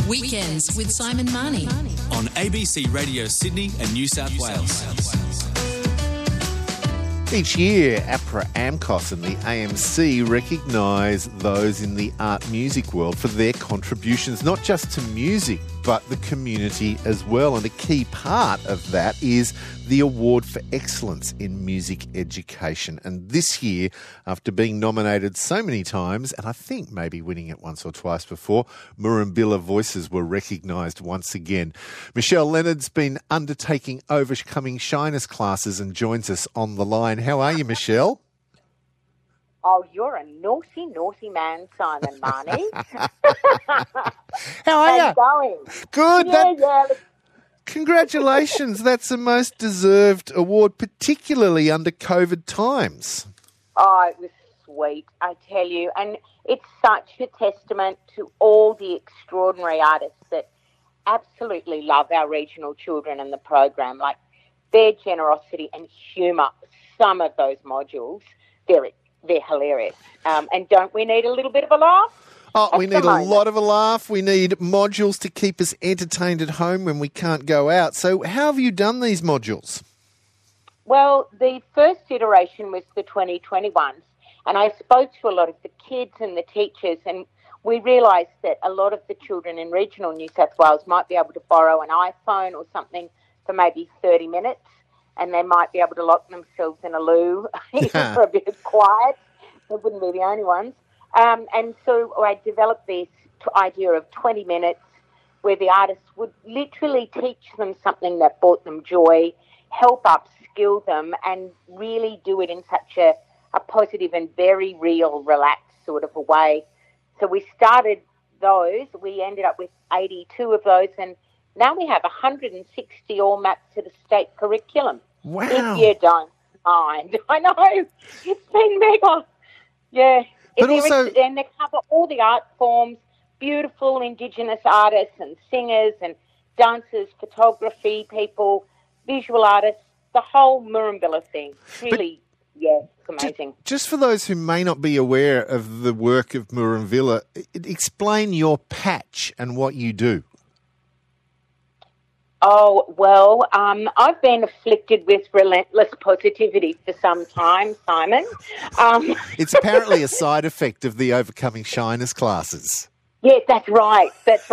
Weekends with Simon Marnie on ABC Radio Sydney and New South Wales. Each year, APRA, AMCOS and the AMC recognise those in the art music world for their contributions, not just to music, but the community as well. And a key part of that is the Award for Excellence in Music Education. And this year, after being nominated so many times, and I think maybe winning it once or twice before, Murrumbilla Voices were recognised once again. Michelle Leonard's been undertaking Overcoming Shyness classes and joins us on the line. How are you, Michelle? Oh, you're a naughty, naughty man, Simon Marnie. How are you? How's it going? Good. Yeah. Congratulations. That's the most deserved award, particularly under COVID times. Oh, it was sweet, I tell you. And it's such a testament to all the extraordinary artists that absolutely love our regional children and the program. Like, their generosity and humour, some of those modules, they're hilarious. And don't we need a little bit of a laugh? Oh, we need a lot of a laugh. We need modules to keep us entertained at home when we can't go out. So how have you done these modules? Well, the first iteration was the 2021s, and I spoke to a lot of the kids and the teachers, and we realised that a lot of the children in regional New South Wales might be able to borrow an iPhone or something for maybe 30 minutes, and they might be able to lock themselves in a loo for a bit of quiet. They wouldn't be the only ones. And so I developed this idea of 20 minutes where the artists would literally teach them something that brought them joy, help upskill them, and really do it in such a positive and very real, relaxed sort of a way. So we started those. We ended up with 82 of those, and now we have 160 all mapped to the state curriculum. Wow. If you don't mind. I know. It's been mega. Yeah. But also, and they cover all the art forms, beautiful Indigenous artists and singers and dancers, photography people, visual artists, the whole Murrumbilla thing. Really, it's amazing. Just for those who may not be aware of the work of Murrumbilla, explain your patch and what you do. Oh, well, I've been afflicted with relentless positivity for some time, Simon. It's apparently a side effect of the Overcoming Shyness classes. Yeah, that's right.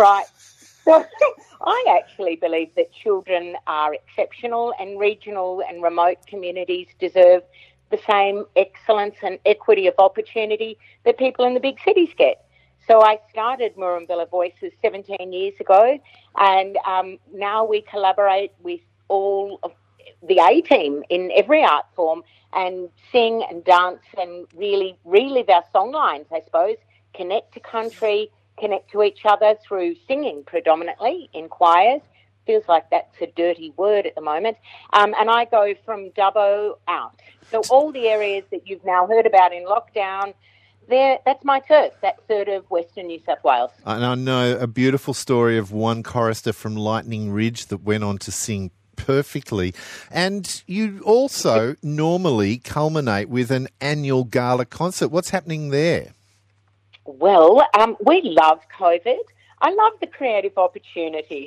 So I actually believe that children are exceptional, and regional and remote communities deserve the same excellence and equity of opportunity that people in the big cities get. So I started Murrumbilla Voices 17 years ago, and now we collaborate with all of the A-team in every art form and sing and dance and really relive our songlines, I suppose, connect to country, connect to each other through singing predominantly in choirs. Feels like that's a dirty word at the moment. And I go from Dubbo out. So all the areas that you've now heard about in lockdown, that's my turf, that third of Western New South Wales. And I know a beautiful story of one chorister from Lightning Ridge that went on to sing perfectly. And you also normally culminate with an annual gala concert. What's happening there? Well, we love COVID. I love the creative opportunities.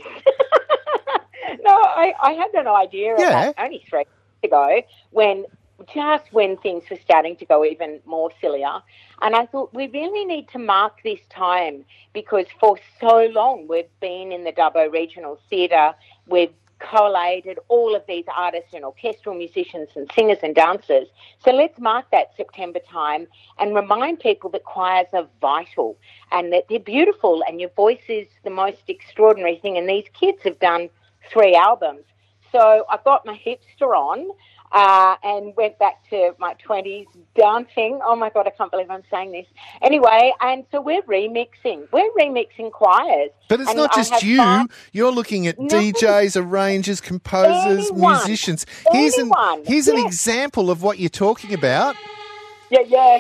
No, I had an idea about only 3 weeks ago when things were starting to go even more sillier. And I thought we really need to mark this time because for so long we've been in the Dubbo Regional Theatre, we've collated all of these artists and orchestral musicians and singers and dancers. So let's mark that September time and remind people that choirs are vital and that they're beautiful and your voice is the most extraordinary thing. And these kids have done 3 albums. So I got my hipster on and went back to my 20s dancing. Oh, my God, I can't believe I'm saying this. Anyway, and so we're remixing. We're remixing choirs. But it's not just you. You're looking at DJs, arrangers, composers, musicians. Here's an example of what you're talking about. Yeah.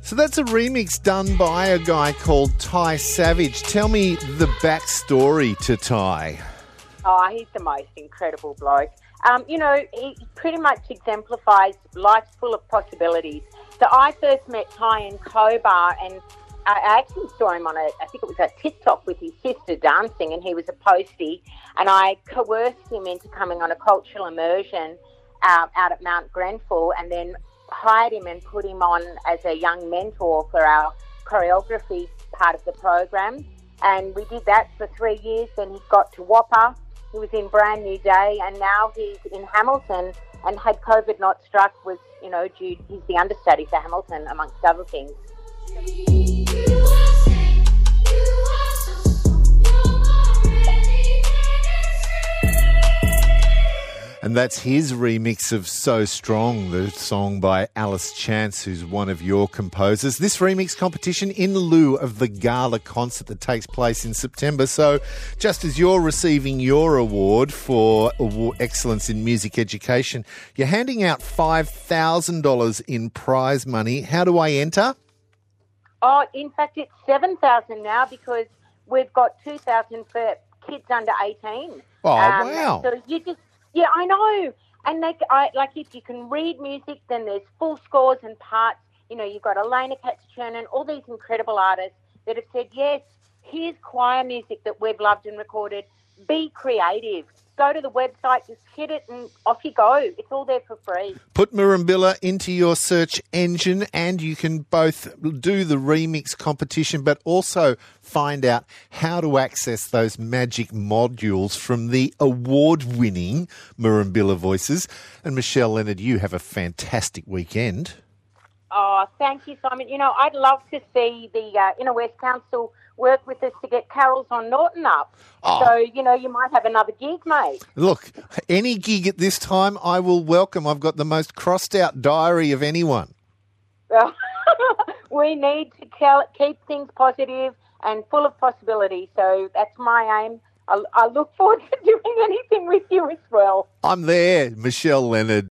So that's a remix done by a guy called Ty Savage. Tell me the backstory to Ty. Oh, he's the most incredible bloke. He pretty much exemplifies life's full of possibilities. So I first met Ty in Cobar, and I actually saw him on I think it was a TikTok with his sister dancing, and he was a postie, and I coerced him into coming on a cultural immersion out at Mount Grenfell, and then hired him and put him on as a young mentor for our choreography part of the program. And we did that for 3 years. Then he got to Whopper. He was in Brand New Day, and now he's in Hamilton. And had COVID not struck, was, he's the understudy for Hamilton, amongst other things. And that's his remix of So Strong, the song by Alice Chance, who's one of your composers. This remix competition in lieu of the gala concert that takes place in September. So just as you're receiving your award for excellence in music education, you're handing out $5,000 in prize money. How do I enter? Oh, in fact, it's $7,000 now, because we've got $2,000 for kids under 18. Oh, wow. So you just... Yeah, I know. And if you can read music, then there's full scores and parts. You've got Elena Katz-Chernin, all these incredible artists that have said, yes, here's choir music that we've loved and recorded. Be creative. Go to the website, just hit it, and off you go. It's all there for free. Put Murrumbilla into your search engine, and you can both do the remix competition, but also find out how to access those magic modules from the award-winning Murrumbilla Voices. And Michelle Leonard, you have a fantastic weekend. Oh, thank you, Simon. I'd love to see the Inner West Council work with us to get carols on Norton up. Oh. So, you might have another gig, mate. Look, any gig at this time I will welcome. I've got the most crossed-out diary of anyone. We need to keep things positive and full of possibility. So that's my aim. I look forward to doing anything with you as well. I'm there, Michelle Leonard.